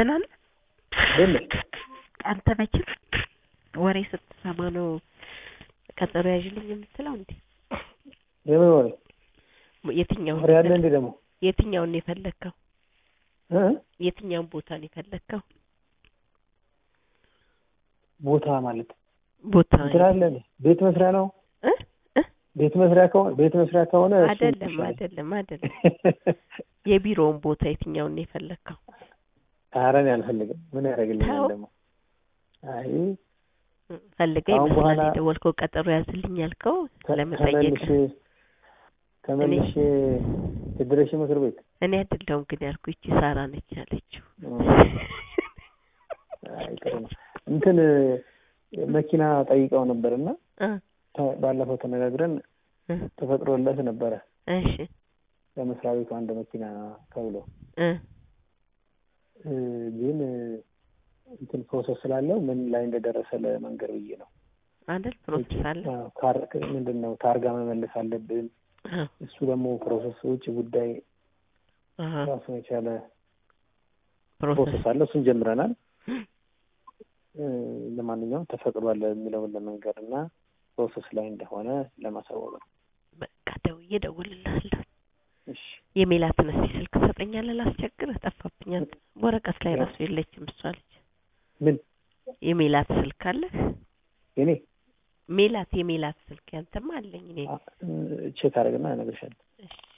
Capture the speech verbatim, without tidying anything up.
ደህና ነህ? ደህና አንተ መቼም ወሬ ስትሰማ ነው ቀጠሮ ያዥልኝ የምትለው እንዴ? የምን ወሬ? የትኛው ወሬ አለ እንዴ ደግሞ? የትኛውን ነው የፈለከው? እ የትኛውን ቦታ ነው የፈለከው? ቦታ ማለት ቦታ እንትራለ ቤት መስሪያ ነው እ እ ቤት መስሪያ ከሆነ ቤት መስሪያ ከሆነ አይደለም አይደለም አይደለም የቢሮውን ቦታ የትኛውን ነው የፈለከው? አረን ያልፈልግም ምን ያደርግልኛል ደግሞ? አይ ፈልገኝ መስላል የደወልከው ቀጠሮ ያዝልኝ ያልከው ለመጠየቅ ተመልሼ ትድረሽ ምክር ቤት እኔ አይደለሁም ግን ያልኩ እቺ ሳራ ነች ያለችው። አይ ጥሩ ነው እንትን መኪና ጠይቀው ነበርና ባለፈው ተነጋግረን ተፈጥሮለት ነበር። እሺ ለመስሪያ ቤቱ አንድ መኪና ተብሎ እ ግን እንትን ፕሮሰስ ስላለው ምን ላይ እንደደረሰ ለመንገር ብዬ ነው። አንደል ፕሮሰስ አለ ካርክ ምንድነው ታርጋ መመለስ አለብን። እሱ ደግሞ ፕሮሰስ ውጭ ጉዳይ አሃ ራሱ የቻለ ፕሮሰስ አለ። እሱን ጀምረናል። ለማንኛውም ተፈቅዷል የሚለውን ለመንገርና ፕሮሰስ ላይ እንደሆነ ለማሳወቅ ነው። በቃ ደውዬ እደውልልሃለሁ። እሺ የሜላትን እስኪ ስልክ ሰጠኛለህ ላስቸግርህ ጠፋብኛል። ወረቀት ላይ ራሱ የለችም እሷ ልጅ። ምን የሜላት ስልክ አለ? የኔ ሜላት የሜላት ስልክ ያንተማ አለኝ እኔ ቼክ አድርግና እነግርሻለሁ። እሺ